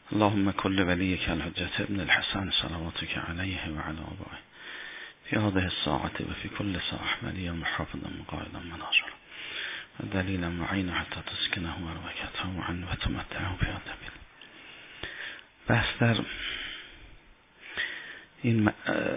اللهم كل وليك الحجة ابن الحسن صلواتك عليه وعلى آبائه في هذه الساعة وفي كل ساعة وليا محافظا مقاعدا مناصرا ودليلا معينا حتى تسكنه وربكته وعن وتمتعه في الدبيل. بحث در این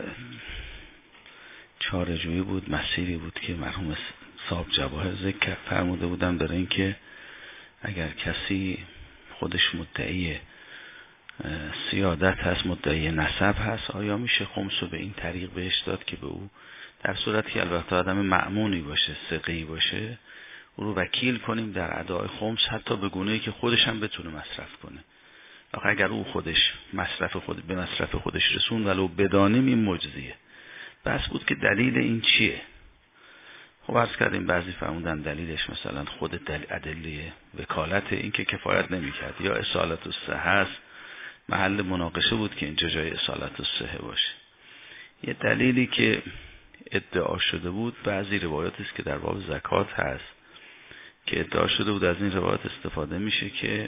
چاره‌جویی بود، مسیری بود که مرحوم صاحب جواهر ذکر فرموده بودن برای اینکه اگر کسی خودش مدعی سیادت هست، مدعی نسب هست، آیا میشه خمس رو به این طریق بهش داد که به او در صورتی که البته آدم مأمونی باشه، ثقه‌ای باشه، او رو وکیل کنیم در ادای خمس، حتی به گونه‌ای که خودش هم بتونه مصرف کنه. آخه اگر او خودش به مصرف خودش رسون ولو بدانیم این مجزیه. بس بود که دلیل این چیه؟ خب عرض کردیم بعضی فرمودن دلیلش مثلا خود ادله وکالت، این که کفایت نمی‌کرد، یا اصالت الصحه هست، محل مناقشه بود که اینجا جای اصالت الصحه باشه. یه دلیلی که ادعا شده بود، بعضی روایاتی است که در باب زکات هست که ادعا شده بود از این روایات استفاده میشه که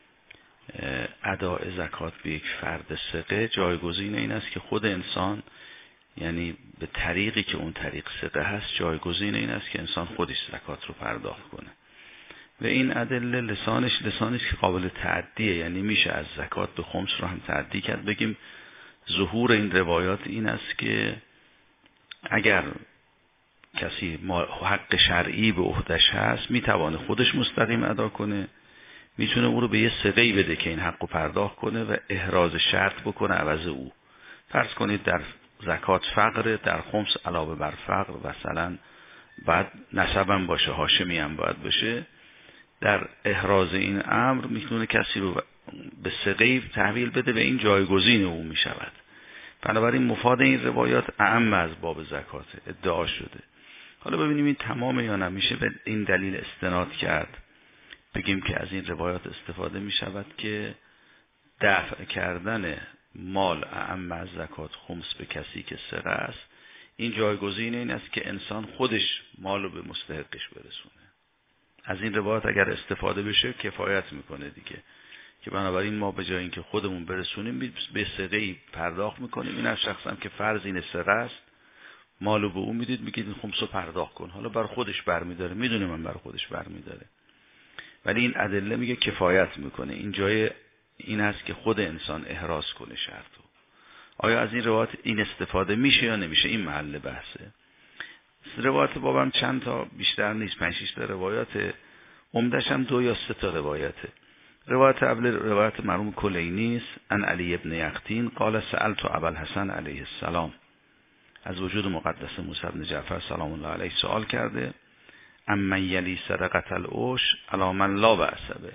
اداء زکات به یک فرد ثقه جایگزین این است که خود انسان، یعنی به طریقی که اون طریق ثقه هست، جایگزین این است که انسان خودش زکات رو پرداخت کنه. و این ادله لسانش که قابل تعدیه، یعنی میشه از زکات به خمس رو هم تعدی کرد. بگیم ظهور این روایات این است که اگر کسی حق شرعی به عهده‌اش هست، میتوانه خودش مستقیم ادا کنه، میتونه او رو به یه ثقه‌ای بده که این حق رو پرداخت کنه و احراز شرط بکنه عوض او. فرض کنید در زکات فقر، در خمس علاوه بر فقر مثلا بعد نسبم باشه، هاشمی هم باید باشه، در احراز این امر میتونه کسی رو به ثقه‌ای تحویل بده، به این جایگزین او میشود. بنابراین مفاد این روایات اعم از باب زکات ادعا شده. حالا ببینیم این تمامه یا نمیشه به این دلیل استناد کرد، بگیم که از این روایات استفاده میشود که دفع کردن مال اعم از زکات خمس به کسی که ثقه است، این جایگزین این است که انسان خودش مال رو به مستحقش برسونه. از این روایات اگر استفاده بشه کفایت میکنه دیگه، که بنابراین ما به جای اینکه خودمون برسونیم به ثقه‌ای پرداخت میکنیم. این از شخص هم که فرض این ثقه است، مالو به اون میدید، میگید این خمسو پرداخت کن، حالا بر خودش برمیداره، میدونه من بر خودش برمیداره، ولی این ادله میگه کفایت میکنه. این جای این است که خود انسان احراز کنه شرطو. آیا از این روایات این استفاده میشه یا نمیشه؟ این محل بحثه. روایات بابم چند تا بیشتر نیست، 5-6 تا روایات، عمدش هم 2 یا 3 تا روایته. روایت اول روایت مرحوم کلینی است، ان علی ابن یقطین قال سألت ابوالحسن علیه السلام، از وجود مقدس موسی بن جعفر سلام الله علیه سوال کرده، اما یلی صدقه العشر علی من لا بأس به،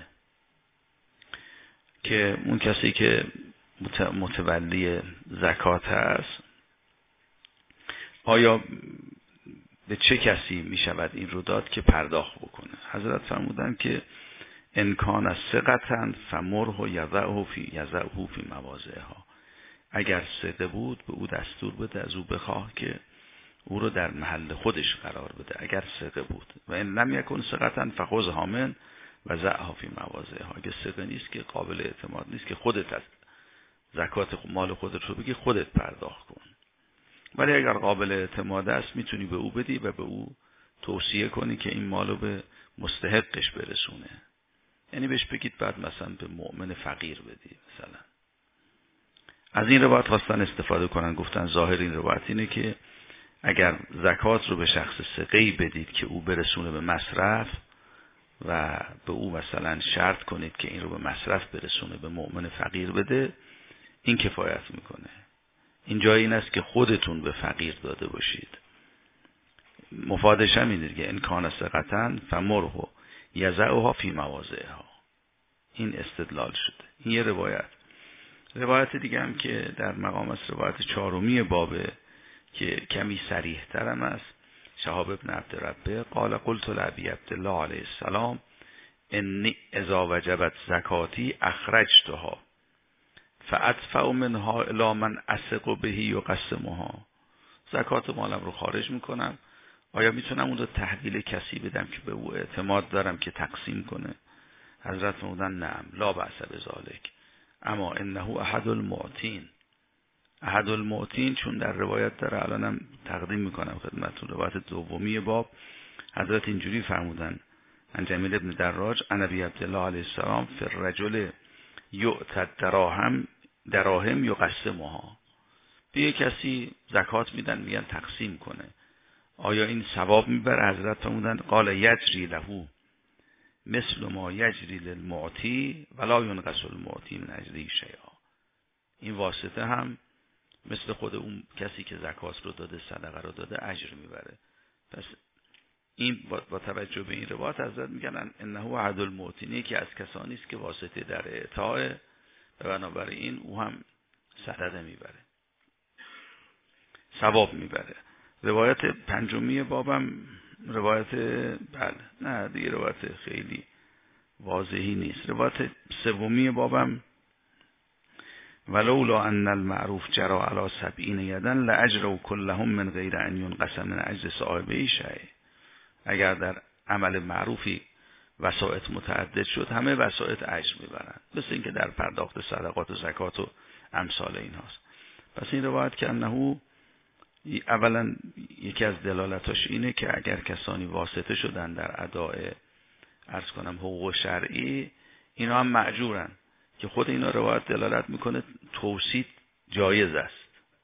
که اون کسی که متولی زکات هست، آیا به چه کسی می شود این رو داد که پرداخت بکنه؟ حضرت فرمودن که انکان از ثقتن فمره و یضعه فی مواضعها، اگر ثقه بود به او دستور بده، از او بخواه که او رو در محل خودش قرار بده اگر ثقه بود. و این لم یکن ثقتن فخذها من و ضعها فی مواضعها، اگه ثقه نیست که قابل اعتماد نیست که خودت از زکات مال خودت رو بگی خودت پرداخت کن. ولی اگر قابل اعتماد است میتونی به او بدی و به او توصیه کنی که این مالو به مستحقش برسونه، یعنی بهش بگید بعد مثلا به مؤمن فقیر بدی مثلا. از این روایت خواستن استفاده کنن، گفتن ظاهر این روایت اینه که اگر زکات رو به شخص ثقه‌ای بدید که او برسونه به مصرف و به او مثلا شرط کنید که این رو به مصرف برسونه، به مؤمن فقیر بده، این کفایت میکنه. این جای این است که خودتون به فقیر داده باشید. مفادش هم این دیگه، ان کان ثقتن فمره یضعها فی مواضعها. این استدلال شده. این یه روایت دیگه هم که در مقام است، روایت 4 بابه که کمی صریح ترم است. شهاب ابن عبدالربه قال قلت لابی عبدالله علیه السلام انی اذا وجبت زکاتی اخرجتها فادفع منها الی من اثق به یقسمها، زکات مالم رو خارج میکنم، آیا میتونم اون رو تحویل کسی بدم که به او اعتماد دارم که تقسیم کنه؟ حضرت فرمودن نعم لا بأس بذلک، اما انه احد المعتین. احد المعتین چون در روایت داره، الانم تقدیم میکنم خدمتتون، روایت دومی باب حضرت اینجوری فرمودن: عن جمیل ابن دراج عن ابی عبدالله علیه السلام فی الرجل یؤتی دراهم یقسمها. به یک کسی زکات میدن، میگن تقسیم کنه، آیا این ثواب میبره؟ حضرت فرمودن: قال یجری له مثل ما یجری للمعطی ولا ینقص المعطی من اجره شیئا. این واسطه هم مثل خود اون کسی که زکات رو داده، صدقه رو داده، اجر میبره. پس این با توجه به این روایت حضرت میگن انه عدل المعطی، که از کسانی است که واسطه در اعطاء، و بنابراین او هم صدقه میبره، ثواب میبره. روایت پنجمی بابم روایت نه دیگه روایت خیلی واضحی نیست. روایت سومی بابم ولولا ان المعروف جرى على 70 یدا لاجروا كلهم من غیر ان ينقسم من اجر صاحبه شیء. اگر در عمل معروفی وسائط متعدد شد، همه وسائط اجر میبرن، مثل اینکه در پرداخت صدقات و زکات و امثال این هاست. پس این روایت که انه اولا یکی از دلالتاش اینه که اگر کسانی واسطه شدن در اداء عرض کنم حقوق شرعی، اینا هم مأجورن، که خود اینا روایت دلالت میکنه توسیط جایز است،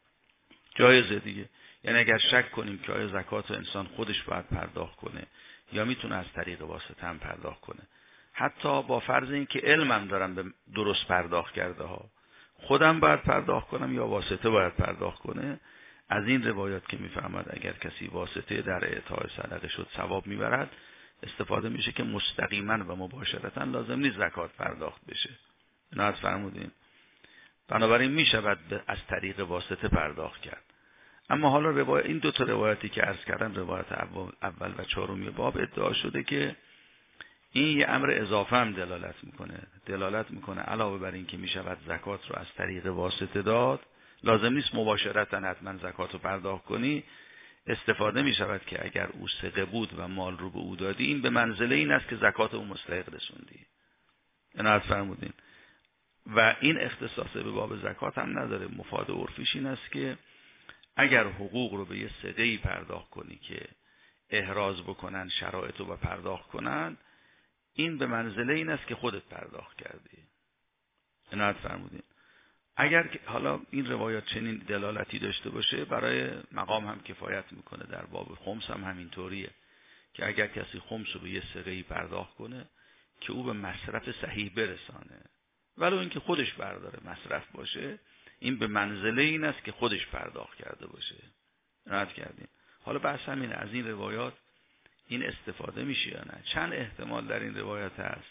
جایزه دیگه. یعنی اگر شک کنیم که آیا زکات رو انسان خودش باید پرداخت کنه یا میتونه از طریق واسطه هم پرداخت کنه، حتی با فرض این که علمم دارم به درست پرداخت کرده ها، خودم باید پرداخت کنم یا واسطه باید پرداخت کنه، از این روایات که میفهمد اگر کسی واسطه در اعطای صدقه شد ثواب میبرد، استفاده میشه که مستقیما و مباشرتا لازم نیست زکات پرداخت بشه. نهایت فرمودین. بنابراین میشود از طریق واسطه پرداخت کرد. اما حالا این دو تا روایتی که عرض کردم، روایت اول و چهارمی باب، ادعا شده که این یه امر اضافه هم دلالت میکنه علاوه بر این که میشود زکات رو از طریق واسطه داد، لازم نیست مباشرتا حتما زکات رو پرداخت کنی. استفاده میشود که اگر او ثقه بود و مال رو به او دادی، این به منزله این است که زکات او مستحق رسوندی. عنایت فرمودین. و این اختصاص به باب زکات هم نداره. مفاد عرفیش این است که اگر حقوق رو به یه ثقه‌ای پرداخت کنی که احراز بکنن شرایط رو پرداخت کنن، این به منزله این است که خودت پرداخت کردی. عنایت فرمودین. اگر حالا این روایات چنین دلالتی داشته باشه، برای مقام هم کفایت میکنه. در باب خمس هم همینطوریه که اگر کسی خمس رو به یه ثقه‌ای پرداخت کنه که او به مصرف صحیح برسانه، ولو اینکه خودش برداره مصرف باشه، این به منزله این است که خودش پرداخت کرده باشه. رد کردیم. حالا بحث همینه، از این روایات این استفاده میشه یا نه؟ چند احتمال در این روایت هست.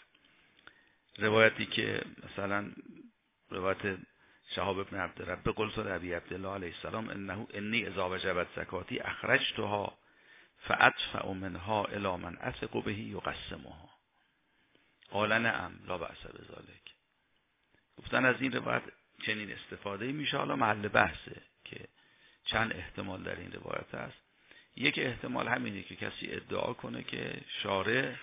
روایتی که مثلا روایت شهاب ابن عبدالرب قلت ابی عبدالله علیه السلام انی اذا وجبت زکاتی اخرجتها فادفع منها الی من اثق به یقسمها قال نعم لا بأس بذلک. گفتن از این روایت چنین استفاده میشه. حالا محل بحثه که چند احتمال در این روایت هست. یک احتمال همینه که کسی ادعا کنه که شارع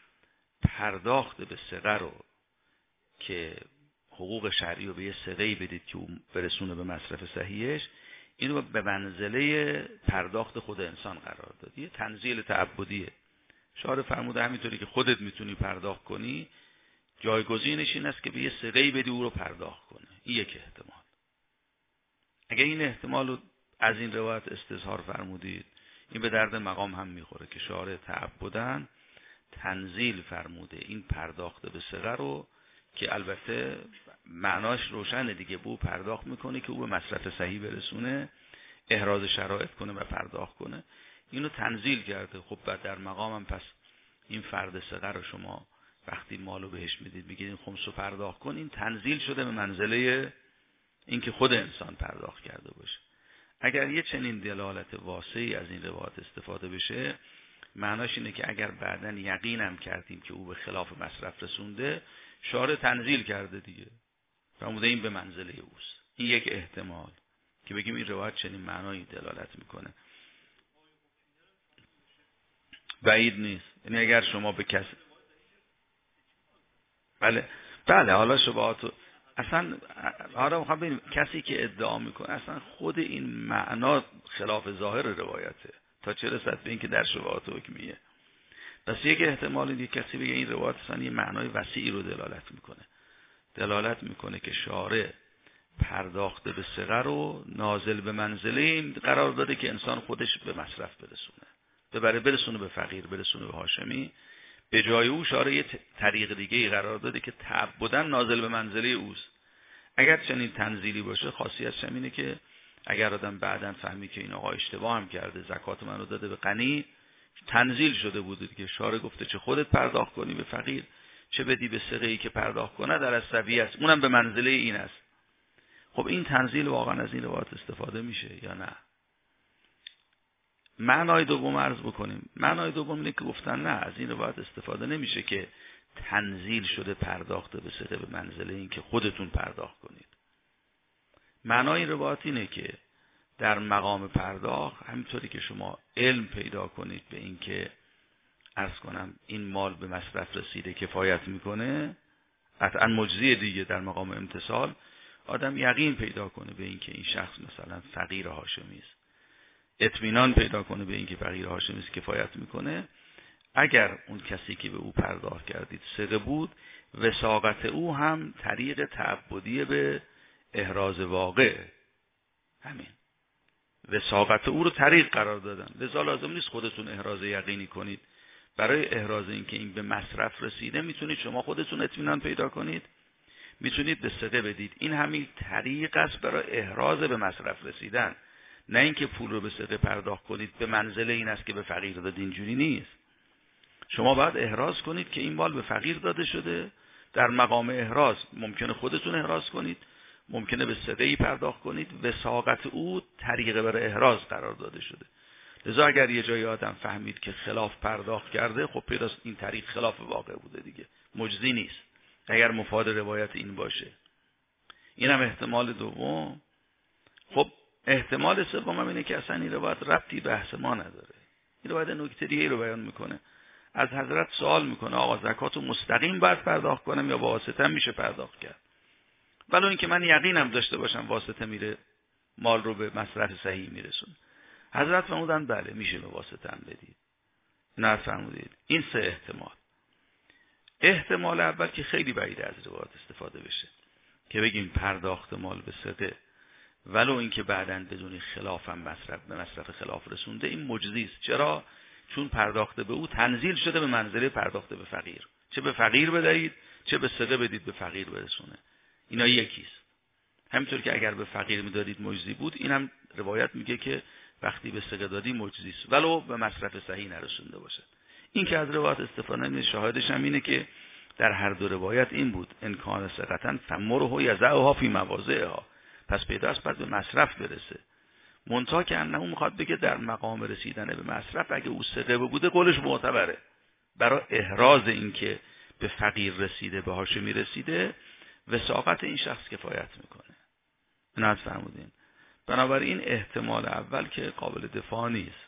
پرداخت به ثقه رو، که حقوق شرعی رو به یه ثقه‌ای بدید که اون برسونه به مصرف صحیحش، اینو به منزله پرداخت خود انسان قرار داد. یه تنزیل تعبدیه. شارع فرموده همینطوری که خودت میتونی پرداخت کنی، جایگزینش این است که به یه ثقه‌ای بدی او رو پرداخت کنه. این یک احتمال. اگر این احتمال رو از این روایت استظهار فرمودید، این به درد مقام هم میخوره که شارع تعبداً تنزیل فرموده این پرداخت به ثقه رو، که البته معناش روشنه دیگه، بو پرداخت میکنه که او به مصرف صحیح برسونه، احراز شرایط کنه و پرداخت کنه. اینو تنزیل کرده. خب بعد در مقامم پس این فرد ثقه رو شما وقتی مالو بهش میدید میگید این خمسو پرداخت کن، این تنزیل شده به منزله این که خود انسان پرداخت کرده باشه. اگر یه چنین دلالت واسعی از این روایت استفاده بشه، معناش اینه که اگر بعداً یقینم کردیم که او به خلاف مصرف رسونده، شارع تنزیل کرده دیگه، فرموده این به منزله اوست. این یک احتمال که بگیم این روایت چنین معنایی دلالت میکنه. بعید نیست. یعنی اگر شما به کس بله حالا شبهات اصلا حالا میخوام ببینیم کسی که ادعا میکنه اصلا خود این معنا خلاف ظاهر روایته تا چه رسد به این که در شبهات حکمیه. پس یک احتمال اینه کسی بگه این روایت اصلا یه معنای وسیعی رو دلالت میکنه که شارع پرداخته به صغر رو نازل به منزله این قرار داده که انسان خودش به مصرف برسونه، برسونه به فقیر، برسونه به هاشمی. به جای او شارع یه طریق دیگه قرار داده که تعبداً نازل به منزله اوست. اگر چنین تنزیلی باشه خاصیتش اینه که اگر آدم بعداً فهمی که این آقا اشتباه هم کرده، زکات منو داده به غنی، تنزیل شده بوده که شارع گفته چه خودت پرداخت کنی به فقیر چه بدی به صغیری که پرداخت کنه در السویه است، اونم به منزله این است. خب این تنزیل واقعا از این روایت استفاده میشه یا نه؟ معنای دوم عرض بکنیم. معنای دوم اینه که گفتن نه، از این روایت استفاده نمیشه که تنزیل شده پرداخته به صغه به منزله این که خودتون پرداخت کنید. معنای این روایت اینه که در مقام پرداخت همینطوری که شما علم پیدا کنید به این که عرض کنم این مال به مصرف رسیده کفایت میکنه، قطعا مجزیه دیگه. در مقام امتثال آدم یقین پیدا کنه به این که این شخص مثلا فقیر هاشمی است، اطمینان پیدا کنه به این که فقیر هاشمی است کفایت میکنه. اگر اون کسی که به او پرداخت کردید صغه بود، وثاقت او هم طریق تعبدی به احراز واقع، همین وثاقت او رو طریق قرار دادن. لذا لازم نیست خودتون احراز یقینی کنید. برای احراز این که این به مصرف رسیده میتونید شما خودتون اطمینان پیدا کنید، میتونید به صغه بدید. این همین طریق است برای احراز به مصرف رسیدن، نه اینکه پول رو به صغه پرداخت کنید به منزله این است که به فقیر داد. اینجوری نیست. شما باید احراز کنید که این مال به فقیر داده شده. در مقام احراز ممکنه خودتون احراز کنید، ممکنه به صغه‌ای پرداخت کنید، وثاقت او طریق برای احراز قرار داده شده. لذا اگر یه جای آدم فهمید که خلاف پرداخت کرده، خب پیداست این طریق خلاف واقع بوده دیگه، مجزی نیست اگر مفاد روایت این باشه. اینم احتمال دوم. خب احتمال سوم هم اینه که اصلا این روایت ربطی بحث ما نداره. این روایت نکته دیگه رو بیان میکنه. از حضرت سوال میکنه آقا زکاتو مستقیم باید پرداخت کنم یا با واسطه میشه پرداخت کرد؟ ولو اینکه من یقینم داشته باشم واسطه میره مال رو به مصرف صحیح میرسونه. حضرت فرمودن بله میشه به واسطه هم بدید. نه فرمودید. این سه احتمال. احتمال اول که خیلی بعیده از روایت استفاده بشه که بگیم پرداخت مال به صغه ولو اینکه بعداً بدون خلاف هم مصرف خلاف رسونده، این مجزی است. چرا؟ چون پرداخته به او تنزیل شده به منزله پرداخته به فقیر. چه به فقیر بدهید چه به صغه بدید به فقیر برسونه، اینا یکیست. همینطور که اگر به فقیر میدادید مجزی بود، اینم روایت میگه که وقتی به صغه دادی مجزی است ولو به مصرف صحیح نرسونده باشه. این که از روایت استفاده نمیشه. شاهدش هم اینه که در هر دو روایت این بود ان کان ثقةً فمره یضعها فی مواضعها، پس پیداست بعد به مصرف برسه. منتها که انه میخواد بگه در مقام رسیدن به مصرف اگه او صغه بوده قولش معتبره. برای احراز این که به فقیر رسیده به هاشمی رسیده، وثاقت این شخص کفایت میکنه. نه فرمودین. بنابراین احتمال اول که قابل دفاع نیست.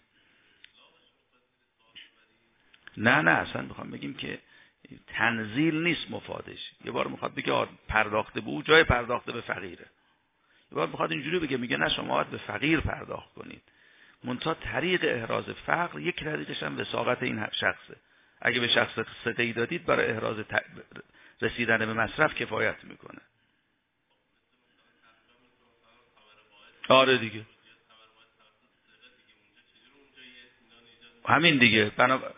نه اصلا میخوام بگیم که تنزیل نیست مفادش. یه بار میخواد بگه پرداخته به او جای پرداخته به فقیره. یه بار میخواد اینجوری بگه، میگه نه شما باید به فقیر پرداخت کنید. منتها طریق احراز فقر یک طریقش هم وثاقت این شخصه. اگه به شخص صدقه‌ای دادید برای احراز رسیدن به مصرف کفایت میکنه. آره دیگه همین دیگه.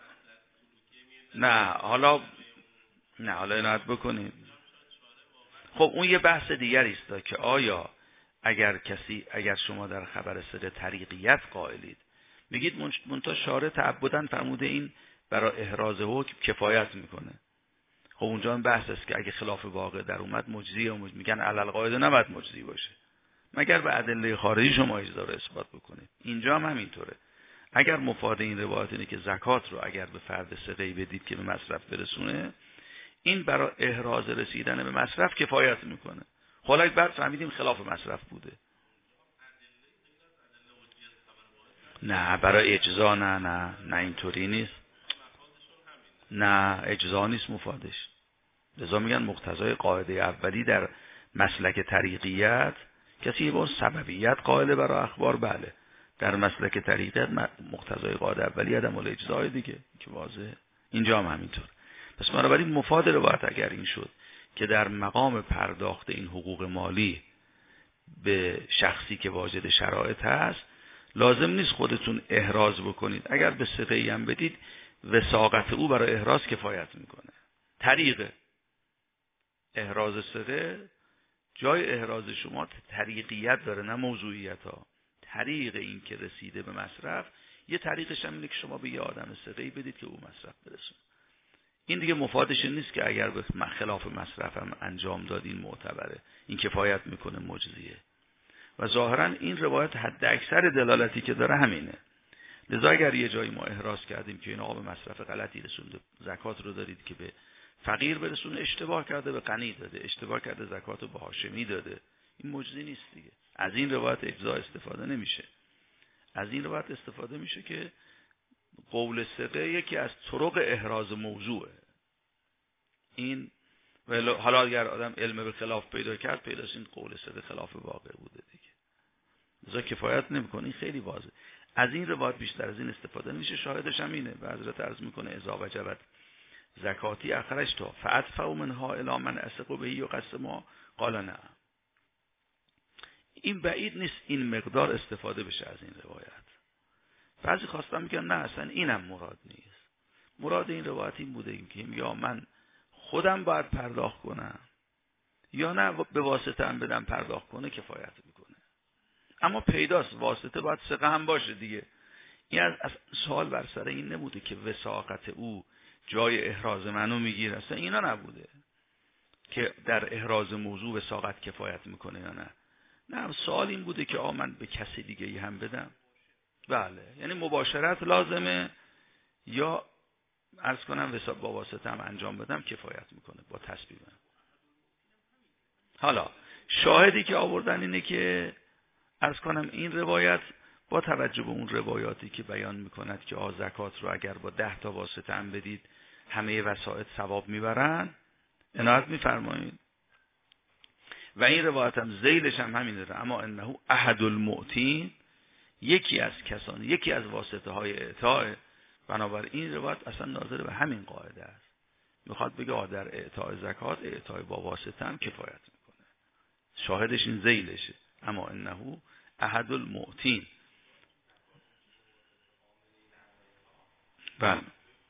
نه حالا عنایت بکنید. خب اون یه بحث دیگری است که آیا اگر شما در خبر صغه طریقیت قائلید، میگید منتها شارع تعبداً فرموده این برای احراز حکم کفایت میکنه. خب اونجا این بحث است که اگه خلاف واقع در اومد مجزیه، میگن علل قاعده نباید مجزی باشه مگر به ادله خارجی شما اجازه رو اثبات بکنید. اینجا هم همینطوره. اگر مفاد این روایت اینه که زکات رو اگر به فرد صغه‌ای بدید که به مصرف برسونه، این برای احراز رسیدن به مصرف کفایت میکنه. حالا بعد فهمیدیم خلاف مصرف بوده. نه برای اجزا نه اینطوری نیست. نه اجزا نیست مفادش. لذا میگن مقتضای قاعده اولی در مسلک طریقیت کسی با سببیت قائل برای اخبار، بله در مسلک طریقیت مقتضای قاعده اولی عدم الاجزاء دیگه که واضحه، اینجا هم همینطور. پس بنابراین مفاد روایت اگر این شد که در مقام پرداخت این حقوق مالی به شخصی که واجد شرایط هست لازم نیست خودتون احراز بکنید، اگر به ثقه‌ای هم بدید وثاقت او برای احراز کفایت میکنه. طریق احراز ثقه، جای احراز شما طریقیت داره نه موضوعیت ها. طریق این که رسیده به مصرف، یه طریقش هم اینه که شما به یه آدم ثقه‌ای بدید که او مصرف برسونه. این دیگه مفادش نیست که اگر به خلاف مصرف هم انجام داد این معتبره، این کفایت میکنه مجزیه. و ظاهرا این روایت حد اکثر دلالتی که داره همینه. لذا اگر یه جایی ما احراز کردیم که این آقا به مصرف غلطی رسونده، زکات رو دارید که به فقیر برسونه، اشتباه کرده به غنی داده، اشتباه کرده زکات رو به هاشمی داده، این مجزی نیست دیگه. از این روایت اجزا استفاده نمیشه. از این روایت استفاده میشه که قول ثقه یکی از طرق احراز موضوعه. این حالا اگر آدم علم به خلاف پیدا کرد، پیداست این قول ثقه خلاف واقع بوده دیگه، لذا کفایت نمیکنه. این خیلی واضحه. از این روایت بیشتر از این استفاده نمیشه. شاهدش هم اینه، به حضرت عرض میکنه اذا وجبت زکاتی اخرجتها فادفع منها الی من اثق به و قسم قال نه. این بعید نیست این مقدار استفاده بشه از این روایت. بعضی خواستن میگن نه اصلا اینم مراد نیست. مراد این روایت این بوده که یا من خودم باید پرداخت کنم یا نه به واسطه هم بدم پرداخت کنه کفایت میکنه. اما پیداست واسطه باید ثقه هم باشه دیگه. این از سوال بر سر این نبوده که وثاقت او جای احراز منو میگیره، اصلا اینا نبوده که در احراز موضوع وثاقت کفایت میکنه یا نه. نه، سوال این بوده که من به کسی دیگه ای هم بدم. بله، یعنی مباشرت لازمه یا عرض کنم با واسطه هم انجام بدم کفایت میکنه با تسبیبم. حالا شاهدی که آوردن اینه که عرض کنم این روایت با توجه به اون روایاتی که بیان میکند که زکات رو اگر با 10 تا واسطه هم بدید همه وسائط ثواب میبرن، عنایت میفرمایید. و این روایت هم ذیلش هم همین داره، اما انه احد المعتین، یکی از کسان، یکی از واسطه های اعطاء. بنابراین این روایت اصلا ناظر به همین قاعده است، میخواد بگه در اعطاء زکات اعطاء با واسطه هم کفایت میکنه. شاهدش این ذیلشه، اما انه احد المعتین. بله،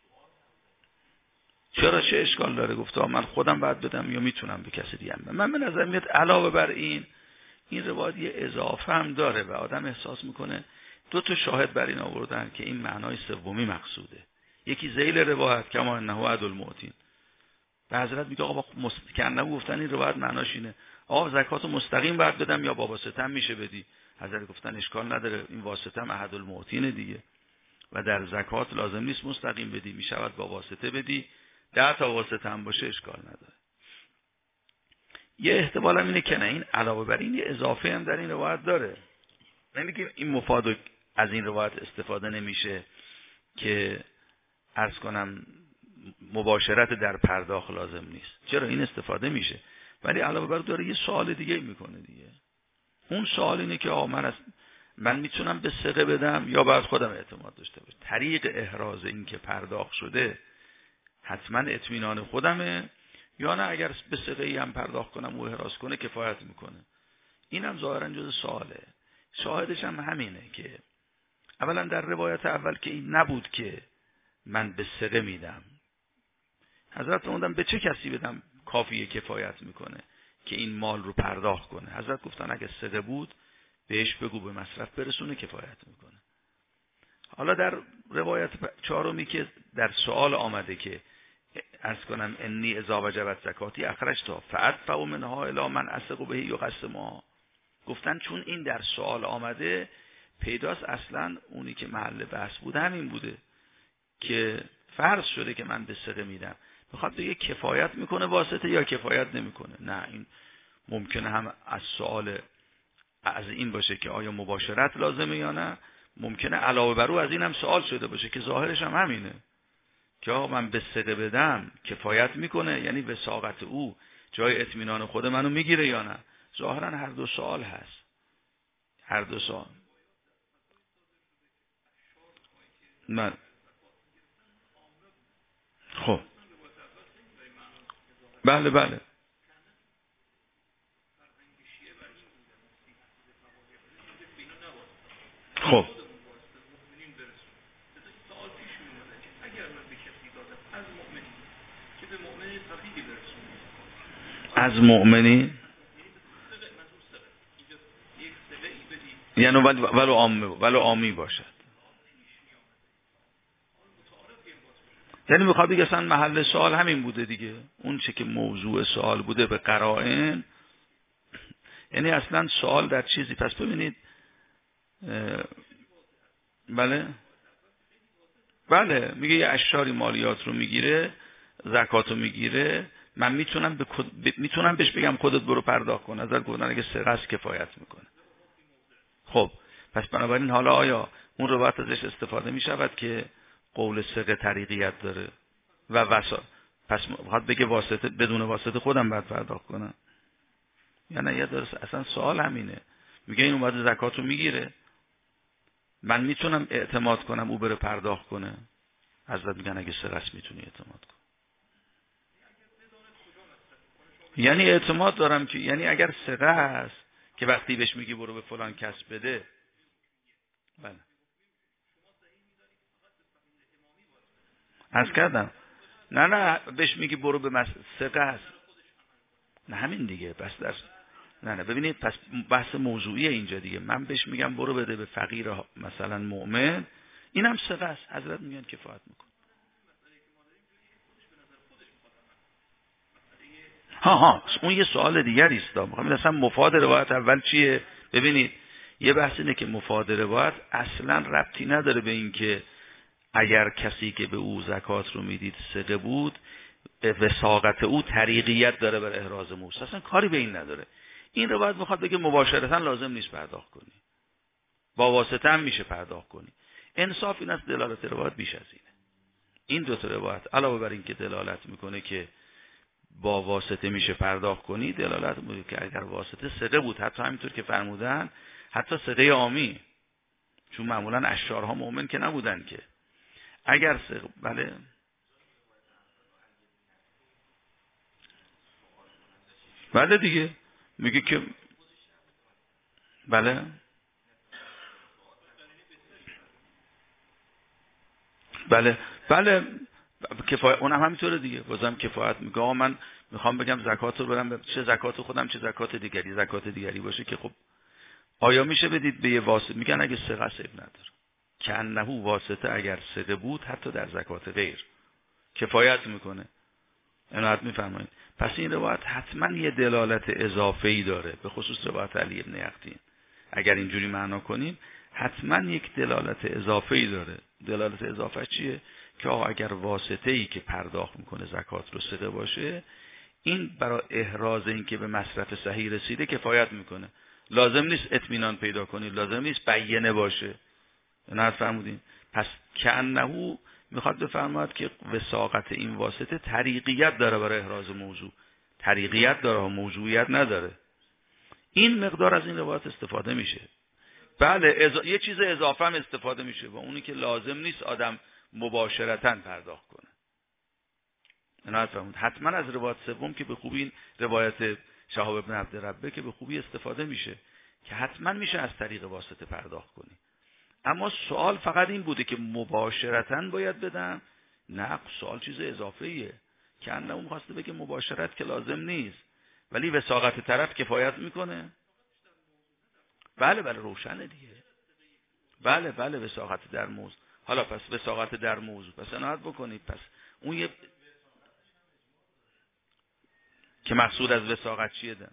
چرا چه اشکال داره؟ گفته من خودم باید بدم یا میتونم به کسی دیگه بدم. من به نظر میاد علاوه بر این روایت یه اضافه هم داره و آدم احساس میکنه 2 تا شاهد بر این آوردن که این معنای سومی مقصوده. یکی ذیل روایت کما انه احد المعتین. به حضرت میگه آقا کنه گفتن این روایت معناش اینه آقا زکاتو مستقیم باید بدم یا با واسطه هم میشه بدی. حضرت گفتن اشکال نداره، این واسطه هم احد المعتین دیگه و در زکات لازم نیست مستقیم بدی، میشود با واسطه بدی، 10 تا واسطه هم باشه اشکال نداره. یه احتمال هم اینه که نه، این علاوه بر این یه اضافه هم در این روایت داره. نمیگیم این مفاد از این روایت استفاده نمیشه که عرض کنم مباشرت در پرداخت لازم نیست. چرا؟ این استفاده میشه، ولی علاوه بر داره یه سوال دیگه میکنه دیگه. اون سوال اینه که من میتونم به ثقه بدم یا باید خودم اعتماد داشته باشم. طریق احراز این که پرداخت شده حتما اطمینان خودمه یا نه اگر به ثقه ای هم پرداخت کنم و احراز کنه کفایت میکنه. اینم ظاهرا جز سواله. شاهدش هم همینه که اولا در روایت اول که این نبود که من به ثقه میدم، حضرت فرمودن به چه کسی بدم کافیه کفایت میکنه که این مال رو پرداخت کنه. حضرت گفتن اگه ثقه بود بهش بگو به مصرف برسونه کفایت میکنه. حالا در روایت 4 که در سوال آمده که عرض کنم انی اذا وجبت زکاتی اخرجتها فادفع منها الی من اثق به و قسمها. گفتن چون این در سوال آمده پیداست اصلا اونی که محل بحث بوده همین بوده که فرض شده که من به ثقه میدم، میخواد بگه کفایت میکنه واسطه یا کفایت نمیکنه. نه، این ممکنه هم از سوال از این باشه که آیا مباشرت لازمه یا نه، ممکنه علاوه بر او از این هم سوال شده باشه که ظاهرش هم همینه که آقا من به ثقه بدم کفایت میکنه، یعنی وثاقت او جای اطمینان خود منو میگیره یا نه؟ ظاهرا هر دو سوال هست. هر دو سوال. من خب بله بله خب از مؤمنی یعنی ولو عامی باشد. یعنی میخواد بگه اصلا محل سوال همین بوده دیگه، اون چه که موضوع سوال بوده به قرائن، یعنی اصلا سوال در چیزی. پس ببینید بله بله میگه یه اشاری مالیات رو میگیره، زکات رو میگیره، من میتونم بهش بگم خودت برو پرداخت کن، ازت گفتن اگه ثقه است کفایت میکنه. خب پس بنابراین حالا آیا اون روایت ازش استفاده میشود که قول ثقه طریقیت داره و پس میخواد بگه واسطه بدون واسطه خودم باید پرداخت کنم؟ یا نه، اصلا سوال همینه. میگه این اومده زکات رو میگیره، من میتونم اعتماد کنم او بره پرداخت کنه؟ حضرت میگن اگه ثقه است میتونی اعتماد کن. یعنی اعتماد دارم که، یعنی اگر ثقه است که وقتی بهش میگی برو به فلان کس بده. بله عرض کردم نه بهش میگی برو به ثقه است، نه همین دیگه. پس نه ببینید، پس بحث موضوعی اینجا دیگه. من بهش میگم برو بده به فقیر مثلا مؤمن، اینم ثقه است، حضرت میگن کفایت میکن. اون یه سوال دیگری است. میخوام اصلا مفاد روایت اول چیه؟ ببینید یه بحث اینه که مفاد روایت اصلا ربطی نداره به این که اگر کسی که به او زکات رو میدید ثقه بود، وثاقت او طریقیت داره بر احراز موسی، اصلا کاری به این نداره. این روایت میخواد بگه مباشرتا لازم نیست پرداخت کنی، با واسطه هم میشه پرداخت کنی. انصاف این است دلالت روایت بیش از اینه. این دو تا روایت علاوه بر این که دلالت میکنه که با واسطه میشه پرداخت کنی، دلالت میکنه که اگر واسطه ثقه بود، حتی همینطور که فرمودن حتی ثقه عامی، چون معمولا اشعارها مؤمن که نبودن که، اگر ثقه بله دیگه میگه که بله کفایت، اونم همینطوره دیگه، بازم کفایت میگه من میخوام بگم زکات رو برم، چه زکات خودم چه زکات دیگری باشه که خب آیا میشه بدید به یه واسطه؟ میگن اگه ثقه سیب نداره، که انه واسطه اگر ثقه بود حتی در زکات غیر کفایت میکنه. عنایت میفرمایید. پس این روایت حتما یه دلالت اضافه‌ای داره، به خصوص روایت علی ابن یقطین. اگر اینجوری معنا کنیم حتما یک دلالت اضافه‌ای داره. دلالت اضافه چیه؟ که اگر واسطه‌ای که پرداخت میکنه زکات رو ثقه باشه، این برای احراز این که به مصرف صحیح رسیده کفایت میکنه. لازم نیست اطمینان پیدا کنید، لازم نیست بیانه باشه. نه فرمودین. پس کأنه میخواد بفرماید که وثاقت این واسطه طریقیت داره برای احراز موضوع، طریقیت داره، موضوعیت نداره. این مقدار از این روایت استفاده میشه. بله یه چیز اضافه هم استفاده میشه و اونی که لازم نیست آدم مباشرتاً پرداخت کنه. نه فرمود. حتما از روایت سوم که به خوبی این روایت شهاب ابن عبدالربه که به خوبی استفاده میشه که حتما میشه از طریق واسطه پرداخت کنی. اما سوال فقط این بوده که مباشرتاً باید بدن؟ نه، سوال چیز اضافه ایه که انه اون خواسته بگه مباشرت که لازم نیست ولی وثاقت طرف کفایت میکنه. بله روشنه دیگه. بله وثاقت در موضوع. حالا پس وثاقت در موضوع پس عنایت بکنید. پس اون یه که مقصود از وثاقت چیه ده؟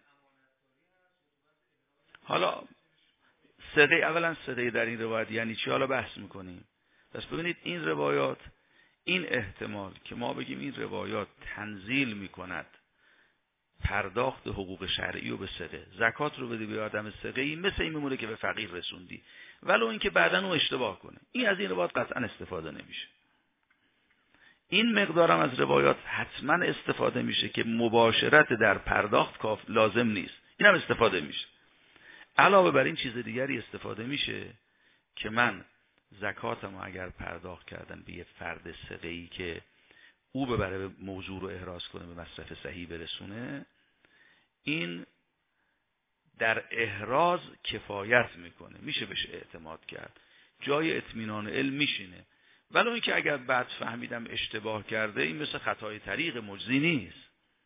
حالا اولا ثقه در این روایت یعنی چی؟ حالا بحث میکنیم. پس ببینید این روایات، این احتمال که ما بگیم این روایات تنزیل میکند پرداخت حقوق شرعی و به ثقه، زکات رو بدی به آدم ثقه، این مثل این میمونه که به فقیر رسوندی، ولو اینکه بعداً اون اشتباه کنه. این از این روایات قطعا استفاده نمیشه. این مقدارم از روایات حتما استفاده میشه که مباشرت در پرداخت لازم نیست، اینم استفاده میشه. علاوه بر این چیز دیگری استفاده میشه که من زکاتمو اگر پرداخت کردم به یه فرد ثقه‌ای که او ببره موضوع رو احراز کنه، به مصرف صحیح برسونه، این در احراز کفایت میکنه، میشه بهش اعتماد کرد، جای اطمینان علم میشینه. ولو اینکه اگر بعد فهمیدم اشتباه کرده، این مثل خطای طریق مجزی نیست.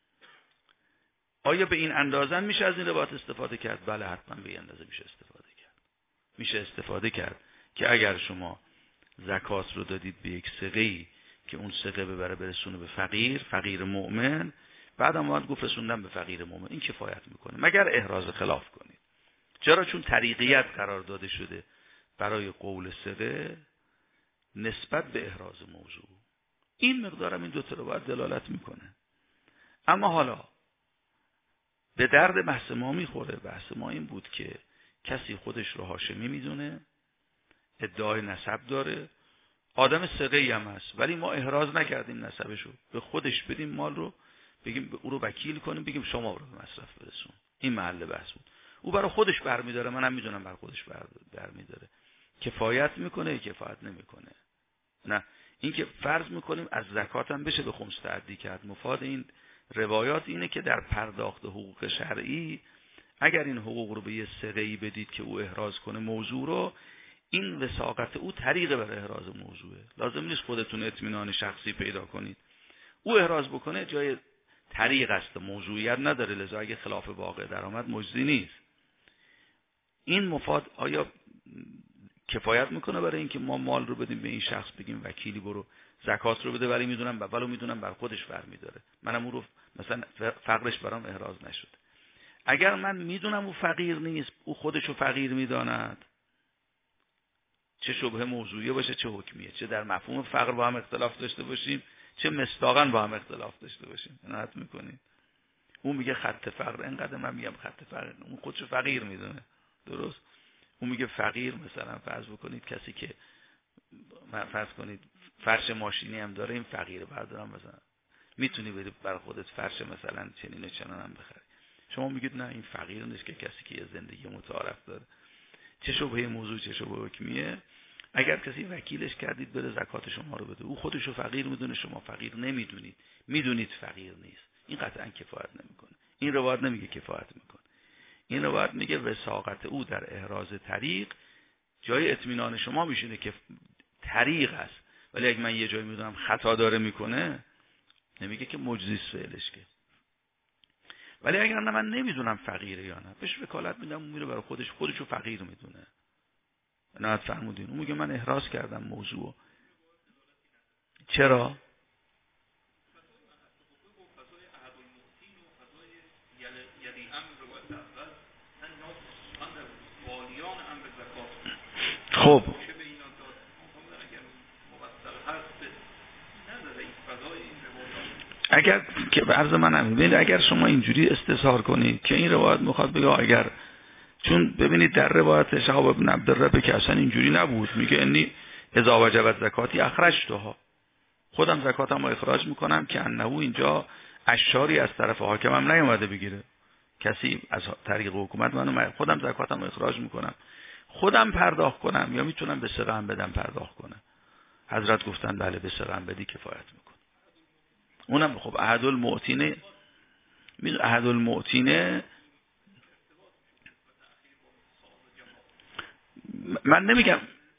آیا به این اندازه میشه از این روایت استفاده کرد؟ بله حتما به این اندازه میشه استفاده کرد. میشه استفاده کرد که اگر شما زکات رو دادید به یک ثقه‌ای که اون ثقه ببره برسونه به فقیر مؤمن، بعدم باید گفت رسوندم به فقیر مؤمن، این کفایت میکنه، مگر احراز خلاف کنید. چرا؟ چون طریقیت قرار داده شده برای قول ثقه نسبت به احراز موضوع. این مقدارم این دو تا رو باید دلالت میکنه. اما حالا به درد بحث ما میخوره. بحث ما این بود که کسی خودش رو هاشمی میدونه، ادعای نسب داره، آدم ثقه‌ای هم هست، ولی ما احراز نکردیم نسبشو، به خودش بدیم مال رو، بگیم او رو وکیل کنیم، بگیم شما رو به مصرف برسون. این محل بحث بود. او برای خودش برمیداره، منم میدونم برای خودش برمیداره. کفایت میکنه یا کفایت نمیکنه؟ نه، این که فرض میکنیم از زکات هم بشه به خمس تعدی کرد. مفاد این روایات اینه که در پرداخت حقوق شرعی اگر این حقوق رو به یه ثقه‌ای بدید که او احراز کنه موضوع رو، این وثاقت او طریق برای احراز موضوعه. لازم نیست خودتون اطمینان شخصی پیدا کنید. او احراز بکنه جای طریق است، موضوعیت نداره، لذا اگه خلاف واقع درآمد مجزی نیست. این مفاد آیا کفایت میکنه برای اینکه ما مال رو بدیم به این شخص، بگیم وکیلی برو زکات رو بده، ولی میدونم بر خودش برمیداره، منم او رو مثلا فقرش برام احراز نشد. اگر من میدونم او فقیر نیست، او خودش رو فقیر میداند، چه شبهه موضوعی باشه چه حکمیه، چه در مفهوم فقر با هم اختلاف داشته باشیم، چه مصداقاً با هم اختلاف داشته باشیم، عنایت میکنید. اون میگه خط فقر اینقدر، من میگم خط فقر، اون خودشو فقیر میدونه، درست؟ اون میگه فقیر، مثلا فرض بکنید کسی که فرض کنید فرش ماشینی هم داره، این فقیره، بردارم مثلا میتونی بری برای خودت فرش مثلا چنین و چنان هم بخری. شما میگید نه این فقیر نیست که کسی که یه زندگی متعارف داره. چه شبهه موضوع چه شبهه حکمیه؟ اگر کسی وکیلش کردید بره زکات شما رو بده، او خودشو فقیر میدونه، شما فقیر نمیدونید، میدونید فقیر نیست، این قطعا کفایت نمیکنه. این روایت نمیگه کفایت میکنه، این روایت میگه وثاقت او در احراز طریق جای اطمینان شما میشینه که طریق است. ولی اگه من یه جایی میدونم خطا داره میکنه، نمیگه که مجزی است فعلش که. ولی اگر نه من نمیدونم فقیره یا نه، بهش وکالت میدم، اون میره برای خودشو فقیر میدونه. نه فرمودین، اون میگه من احراز کردم موضوع. چرا؟ خب اگر که به عرض من همین، اگر شما اینجوری استظهار کنید که این روایت میخواد بگه اگر، چون ببینید در روایت شهاب بن عبدالرب که اصلا اینجوری نبود، میگه انی اذا وجبت زکاتی اخرجتها، خودم زکاتم رو اخراج میکنم، که انه اینجا اشاری از طرف حاکمم نیومده بگیره، کسی از طریق حکومت منو، خودم زکاتم رو اخراج میکنم، خودم پرداخت کنم، یا میتونم به ثقه هم بدم پرداخت کنم. حضرت گفتن بله به ثقه هم بدی کفایت میکنه. اونم خب احد المعتینه من نمیگم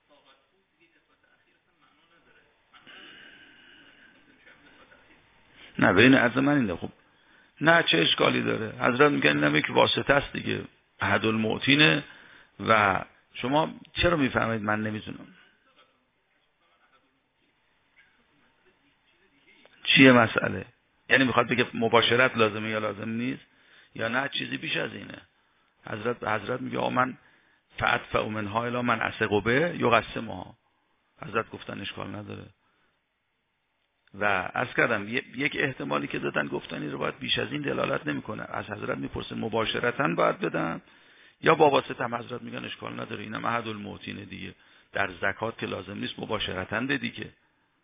نه، ببین عرض من اینه، خب نه چه اشکالی داره؟ حضرت میگن نمی که واسطه است دیگه، احد المعتینه. و شما چرا میفهمید من نمیتونم؟ چیه مسئله؟ یعنی میخواد بگه مباشرت لازمه یا لازم نیست، یا نه چیزی بیش از اینه؟ حضرت میگه من فأدفع منها الی من اثق به یقسمها. حضرت گفتن اشکال نداره. و عرض کردم یک احتمالی که دادن، گفتن این رو باید بیش از این دلالت نمیکنه. از حضرت میپرسه مباشرتاً باید بدن یا با واسطه؟ هم حضرت میگن اشکال نداره، اینم احد المعتینه دیگه، در زکات که لازم نیست مباشرتاً بدی که.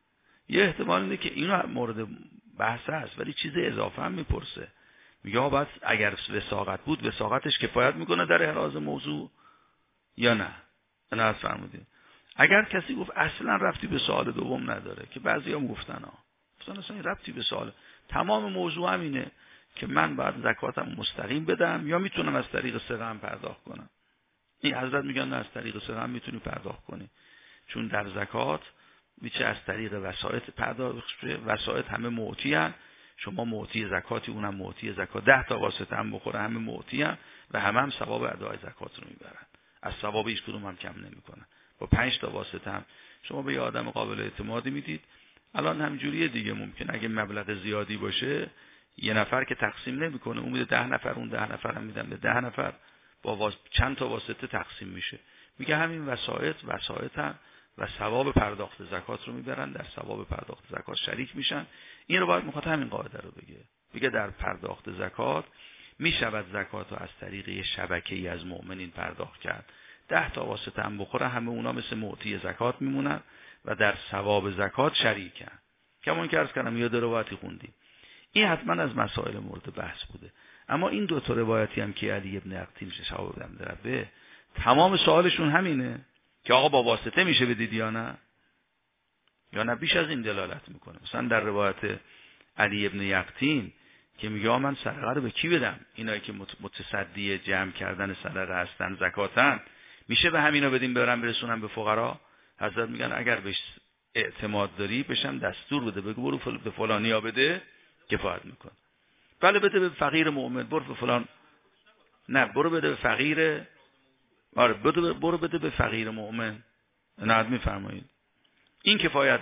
یه احتمال اینه که اینو مورد بحث هست ولی چیز اضافه هم میپرسه، میگه بعد اگر وثاقت بود وثاقتش کفایت میکنه در احراز موضوع یا نه؟ نه فرمودید. اگر کسی گفت اصلا ربطی به سوال دوم نداره که بعضیام گفتن اصلا این ربطی به سوال، تمام موضوع هم اینه که من باید زکاتم مستقیم بدم یا میتونم از طریق سقم پرداخت کنم. این حضرت میگن نه، از طریق سقم میتونی پرداخت کنی، چون در زکات میشه از طریق وسایط پرداخت. وسایط همه معطی هستند، شما معطی زکاتی، اونم معطی زکات، 10 تا واسطه هم بخوره همه معطی هستند و هم ثواب ادای زکات رو میبرن، از ثواب هیچ کدوم هم کم نمیکنن. با 5 تا واسطه هم شما به یه آدم قابل اعتمادی میدید. الان همینجوریه دیگه، ممکن اگه مبلغ زیادی باشه یه نفر که تقسیم نمیکنه، اون میده 10 نفر، اون 10 نفر هم میدن به 10 نفر، با چند تا واسطه تقسیم میشه. میگه همین وسایط هم و ثواب پرداخت زکات رو میبرن، در ثواب پرداخت زکات شریک میشن. این رو باید میخواد همین قاعده رو بگه در پرداخت زکات میشود زکات رو از طریق یه شبکه‌ای از مؤمنین پرداخت کرد، 10 تا واسطه هم بخوره همه اونا مثل معطی زکات میمونن و در ثواب زکات شریکن. کمون که عرض کردم یاد روایتی خوندیم، این حتما از مسائل مورد بحث بوده. اما این دو تا روایتی هم که علی ابن عقیل شهاب دربه تمام سوالشون همینه که آقا با واسطه میشه بدید یا نه بیش از این دلالت میکنه. مثلا در روایت علی ابن یقطین که میگه من صدقه رو به کی بدم، اینایی که متصدی جمع کردن صدقه هستن، زکاتن، میشه به همینا بدیم برسونم به فقرا؟ حضرت میگن اگر بهش اعتماد داری بشم دستور بده، بگو برو به فلانیا بده کفایت میکنه. بله بده به فقیر مؤمن، برو به فلان، نه برو بده به فقیر، آره برو بده به فقیر مؤمن. نه میفرمایید این کفایت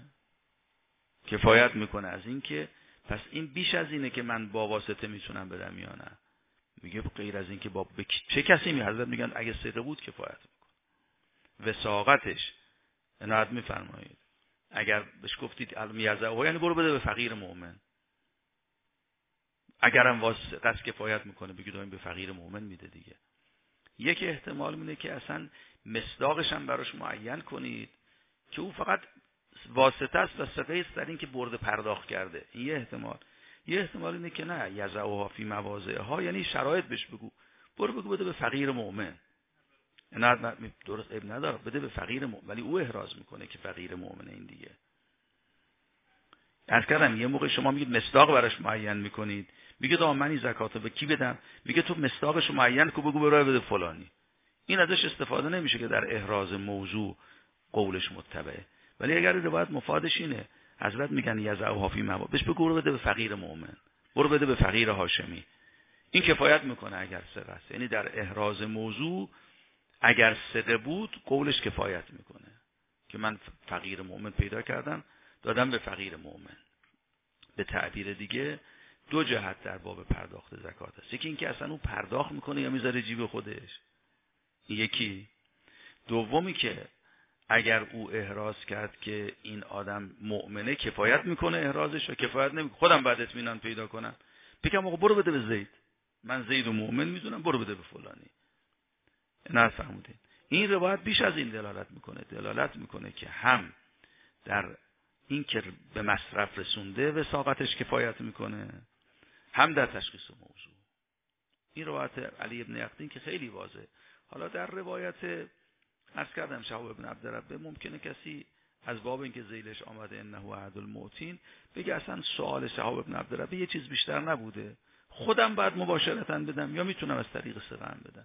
میکنه از این که پس این بیش از اینه که من با واسطه میتونم بدم یا نه. میگه غیر از این که با چه کسی حضرت میگن اگه صدقه بود کفایت میکنه. وثاقتش نه میفرمایید اگر بهش گفتید المیزه یعنی برو بده به فقیر مؤمن، اگرم واسطه کفایت میکنه بگید این به فقیر مؤمن میده دیگه. یک احتمال اینه که اصلا مصداقش هم براش معین کنید که او فقط واسطه است و سقه است در این که برده پرداخت کرده. این یه احتمال اینه که نه، یزعوها فی مواضعها، یعنی شرایط بهش بگو برو بگو بده به فقیر مؤمن. نه درست اب نداره بده به فقیر مؤمن، ولی او احراز میکنه که فقیر مؤمنه. این دیگه عرض کردم یه موقع شما میگید مصداق براش معین میکنید، میگه من این زکاتو به کی بدم، میگه تو مصداقشو معین کو بگو برای بده فلانی. این ازش استفاده نمیشه که در احراز موضوع قولش متبعه. ولی اگر روایت مفادش اینه حضرت میگن یزعوها فی مواضع، بهش بگو برو بده به فقیر مؤمن، برو بده به فقیر هاشمی، این کفایت میکنه اگر صدقه است. یعنی در احراز موضوع اگر صدقه بود قولش کفایت میکنه که من فقیر مؤمن پیدا کردم دادم به فقیر مؤمن. به تعبیر دیگه دو جهت در باب پرداخت زکات است، یکی این که اصلا اون پرداخت میکنه یا میذاره جیب خودش، یکی دومی که اگر او احراز کرد که این آدم مؤمنه کفایت میکنه احرازش، و کفایت نمیکنه خودم بعد اطمینان پیدا کنم بگم آقا برو بده به زید، من زید و مؤمن میدونم، برو بده به فلانی. نه فهمیدین؟ این روایت بیش از این دلالت میکنه که هم در این که به مصرف رسونده وثاقتش کفایت میکنه، هم در تشخیص موضوع. این روایت علی ابن یقطین که خیلی واضحه. حالا در روایت عرض کردم شهاب ابن عبدالربه ممکنه کسی از باب اینکه ذیلش آمده انه عهد الموتین بگه اصلا سوال شهاب ابن عبدالربه یه چیز بیشتر نبوده، خودم بعد مباشرتاً بدم یا میتونم از طریق سقم بدم.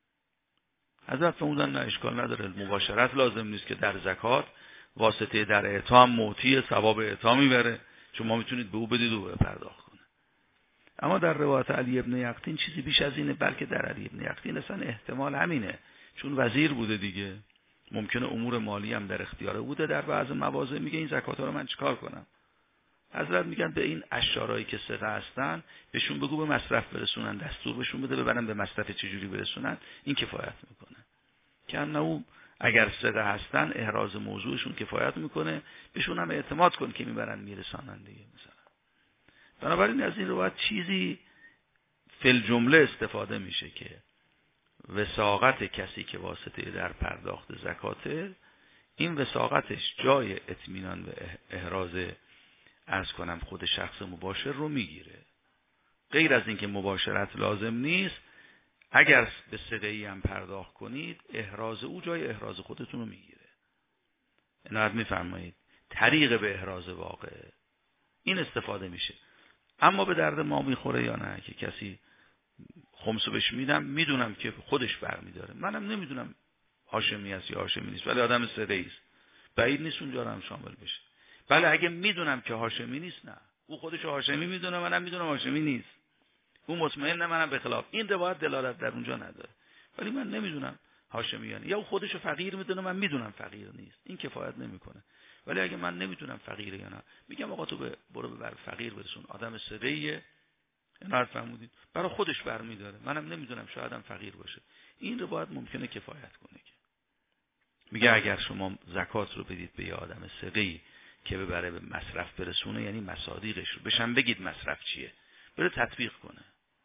حضرت فرمودن نه اشکال نداره، مباشرت لازم نیست که در زکات واسطه در اعطا هم موتی ثواب اعطا میبره، شما میتونید به او بدید و پرداخت کنه. اما در روایت علی ابن یقطین چیزی بیش از اینه، بلکه در علی ابن یقطین اصلا احتمال همینه، چون وزیر بوده دیگه، ممکنه امور مالی هم در اختیار بوده، در بعض مواضع میگه این زکات رو من چیکار کنم. حضرت میگن به این اشارایی که ثقه هستن بهشون بگو به مصرف برسونن، دستور بهشون بده ببرن به مصرف چجوری برسونن، این کفایت میکنه. که انه اگر ثقه هستن احراز موضوعشون کفایت میکنه، بهشون هم اعتماد کن که میبرن میرسانن دیگه. مثلا بنابراین از این روایت چیزی فی جمله استفاده میشه که وثاقت کسی که واسطه در پرداخت زکاته این وثاقتش جای اطمینان و احراز عرض کنم خود شخص مباشر رو میگیره. غیر از اینکه مباشرت لازم نیست، اگر به صیغه‌ای هم پرداخت کنید احراز او جای احراز خودتون رو میگیره. عنایت میفرمایید طریق به احراز واقع این استفاده میشه. اما به درد ما میخوره یا نه که کسی خمسو بهش میدم، میدونم که خودش برمیداره، منم نمیدونم هاشمی است یا هاشمی نیست، ولی آدم صیغه‌ای است، بعید نیست اونجا هم شامل بشه. بله اگه میدونم که هاشمی نیست، نه او خودش هاشمی میدونه، منم میدونم هاشمی نیست، او مطمئنه منم به خلاف. این روایت دلالت در اونجا نداره. ولی من نمیدونم هاشمیانه، یا او خودشو فقیر میدونه، من میدونم فقیر نیست، این کفایت نمیکنه. ولی اگه من نمیدونم فقیره یا نه، میگم آقا تو برو بر فقیر برسون، آدم صیغه‌ایه، اینو فرمودید، برای خودش برمیداره، منم نمیدونم، شاید هم فقیر باشه. این روایت ممکنه کفایت کنه. که میگه اگر شما زکات رو بدید به یه آدم صیغه‌ای که ببره به مصرف برسونه، یعنی مصادیقش رو بشن، بگید مصرف چیه، بره تطبیق کنه.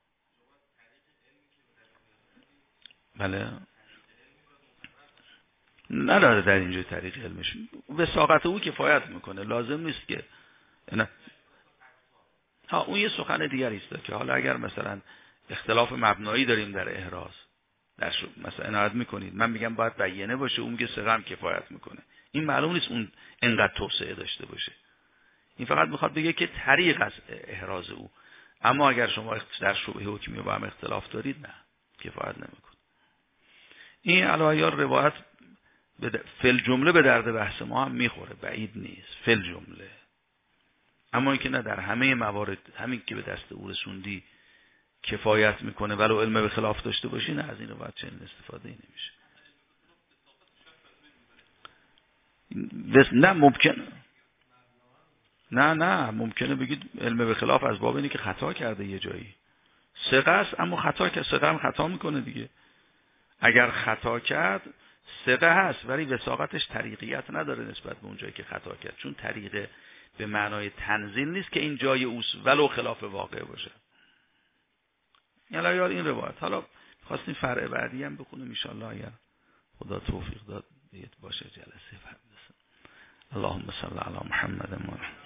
بله نداره در اینجا طریق علمش، وثاقت او کفایت میکنه، لازم نیست که نه. ها اون یه سخن دیگری است که حالا اگر مثلا اختلاف مبنایی داریم در احراز، در مثلا عنایت میکنید، من میگم باید بیانه باشه، اون میگه صیغه هم کفایت میکنه، این معلوم نیست اون انقدر توسعه داشته باشه. این فقط میخواد بگه که طریق از احراز او. اما اگر شما در شبهه حکمی با هم اختلاف دارید، نه کفایت نمیکنه. این علاوه روایت فل جمله به درد بحث ما هم میخوره، بعید نیست فل جمله. اما اینکه نه در همه موارد همین که به دست او رسوندی کفایت میکنه ولو علم به خلاف داشته باشی، نه از این روایت چنین استفاده ای نمیشه. نه ممکنه، نه ممکنه بگید علم به خلاف از باب اینه که خطا کرده یه جایی، ثقه است اما خطا کرد، ثقه هم خطا میکنه دیگه. اگر خطا کرد ثقه هست ولی وثاقتش طریقیت نداره نسبت به اون جایی که خطا کرد، چون طریقه به معنای تنزیل نیست که این جای اوست ولو خلاف واقع باشه. یعنی این روایت. حالا خواستیم فرع بعدی هم بخونیم ان شاء الله اگر خدا توفیق داد باشه جلسه بعد. اللهم صل علی محمد و